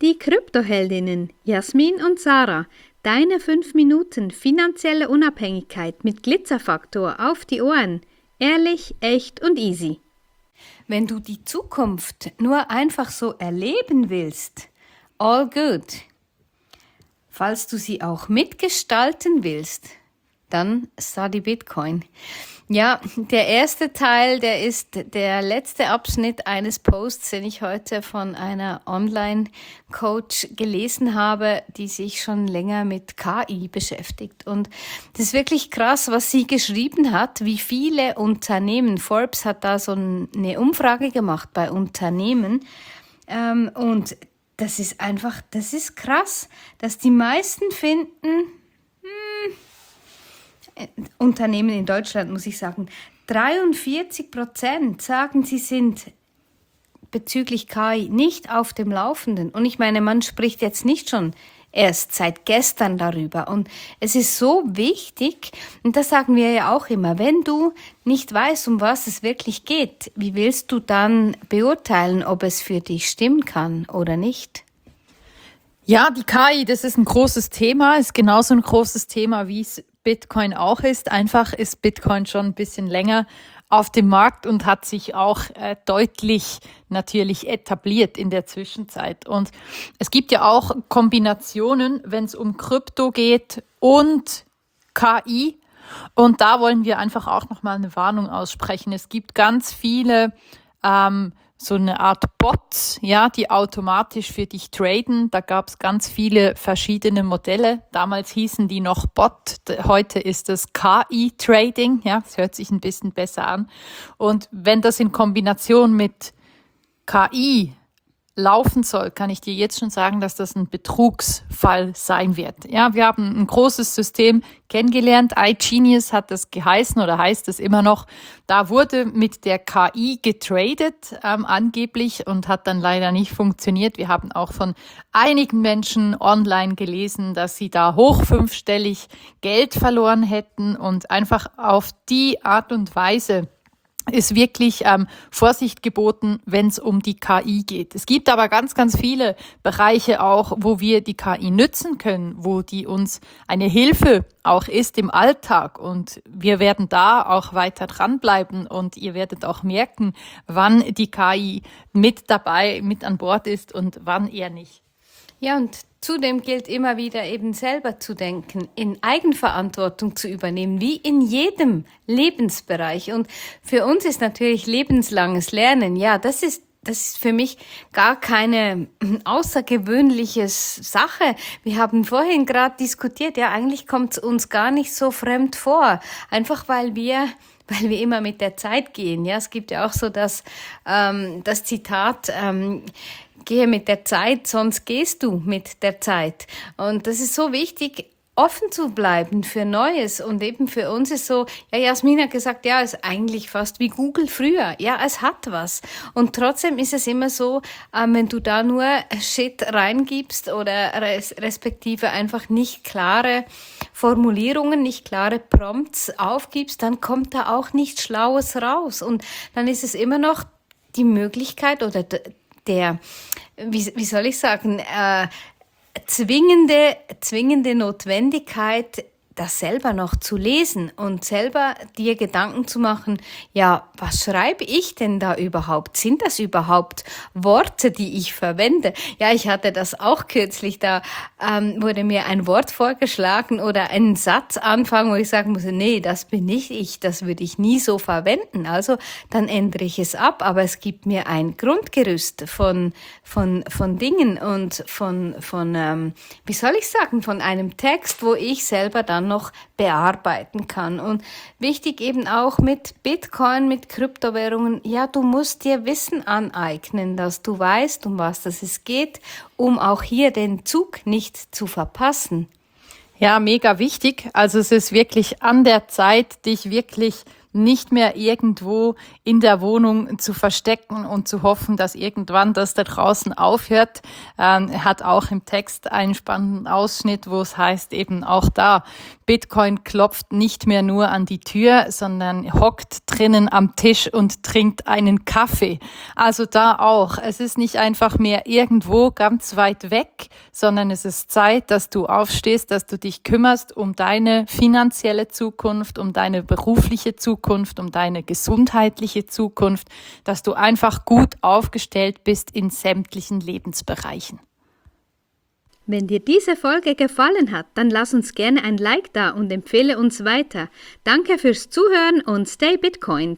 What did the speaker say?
Die Kryptoheldinnen Jasmin und Sarah, deine 5 Minuten finanzielle Unabhängigkeit mit Glitzerfaktor auf die Ohren. Ehrlich, echt und easy. Wenn du die Zukunft nur einfach so erleben willst, all good. Falls du sie auch mitgestalten willst, dann study Bitcoin. Ja, der erste Teil, der ist der letzte Abschnitt eines Posts, den ich heute von einer Online-Coach gelesen habe, die sich schon länger mit KI beschäftigt. Und das ist wirklich krass, was sie geschrieben hat, wie viele Unternehmen, Forbes hat da so eine Umfrage gemacht bei Unternehmen, und das ist krass, dass die meisten finden, Unternehmen in Deutschland, muss ich sagen, 43% sagen, sie sind bezüglich KI nicht auf dem Laufenden. Und ich meine, man spricht jetzt nicht schon erst seit gestern darüber. Und es ist so wichtig, und das sagen wir ja auch immer, wenn du nicht weißt, um was es wirklich geht, wie willst du dann beurteilen, ob es für dich stimmen kann oder nicht? Ja, die KI, das ist ein großes Thema, ist genauso ein großes Thema, wie es Bitcoin auch ist. Einfach ist Bitcoin schon ein bisschen länger auf dem Markt und hat sich auch deutlich natürlich etabliert in der Zwischenzeit. Und es gibt ja auch Kombinationen, wenn es um Krypto geht und KI. Und da wollen wir einfach auch nochmal eine Warnung aussprechen. Es gibt ganz viele so eine Art Bots, ja, die automatisch für dich traden. Da gab es ganz viele verschiedene Modelle. Damals hießen die noch Bot, heute ist es KI-Trading, ja, das hört sich ein bisschen besser an. Und wenn das in Kombination mit KI laufen soll, kann ich dir jetzt schon sagen, dass das ein Betrugsfall sein wird. Ja, wir haben ein großes System kennengelernt. iGenius hat das geheißen oder heißt es immer noch. Da wurde mit der KI getradet, angeblich, und hat dann leider nicht funktioniert. Wir haben auch von einigen Menschen online gelesen, dass sie da hoch fünfstellig Geld verloren hätten, und einfach auf die Art und Weise ist wirklich Vorsicht geboten, wenn es um die KI geht. Es gibt aber ganz, ganz viele Bereiche auch, wo wir die KI nützen können, wo die uns eine Hilfe auch ist im Alltag. Und wir werden da auch weiter dranbleiben, und ihr werdet auch merken, wann die KI mit dabei, mit an Bord ist und wann eher nicht. Ja, und zudem gilt immer wieder eben selber zu denken, in Eigenverantwortung zu übernehmen, wie in jedem Lebensbereich. Und für uns ist natürlich lebenslanges Lernen, ja, das ist für mich gar keine außergewöhnliche Sache. Wir haben vorhin gerade diskutiert, ja, eigentlich kommt es uns gar nicht so fremd vor, einfach weil wir immer mit der Zeit gehen. Ja, es gibt ja auch so das Zitat, gehe mit der Zeit, sonst gehst du mit der Zeit. Und das ist so wichtig, offen zu bleiben für Neues. Und eben für uns ist so, ja, Jasmin hat gesagt, ja, ist eigentlich fast wie Google früher. Ja, es hat was. Und trotzdem ist es immer so, wenn du da nur Shit reingibst oder respektive einfach nicht klare Formulierungen, nicht klare Prompts aufgibst, dann kommt da auch nichts Schlaues raus. Und dann ist es immer noch die Möglichkeit oder wie soll ich sagen, zwingende Notwendigkeit, das selber noch zu lesen und selber dir Gedanken zu machen, ja, was schreibe ich denn da überhaupt? Sind das überhaupt Worte, die ich verwende? Ja, ich hatte das auch kürzlich, da wurde mir ein Wort vorgeschlagen oder ein Satzanfang, wo ich sagen musste, nee, das bin nicht ich, das würde ich nie so verwenden. Also dann ändere ich es ab, aber es gibt mir ein Grundgerüst von Dingen und von wie soll ich sagen, von einem Text, wo ich selber dann noch bearbeiten kann. Und wichtig eben auch mit Bitcoin, mit Kryptowährungen, ja, du musst dir Wissen aneignen, dass du weißt, um was es geht, um auch hier den Zug nicht zu verpassen. Ja, mega wichtig. Also es ist wirklich an der Zeit, dich wirklich nicht mehr irgendwo in der Wohnung zu verstecken und zu hoffen, dass irgendwann das da draußen aufhört. Er hat auch im Text einen spannenden Ausschnitt, wo es heißt eben auch da, Bitcoin klopft nicht mehr nur an die Tür, sondern hockt drinnen am Tisch und trinkt einen Kaffee. Also da auch. Es ist nicht einfach mehr irgendwo ganz weit weg, sondern es ist Zeit, dass du aufstehst, dass du dich kümmerst um deine finanzielle Zukunft, um deine berufliche Zukunft, um deine gesundheitliche Zukunft, dass du einfach gut aufgestellt bist in sämtlichen Lebensbereichen. Wenn dir diese Folge gefallen hat, dann lass uns gerne ein Like da und empfehle uns weiter. Danke fürs Zuhören und stay Bitcoin.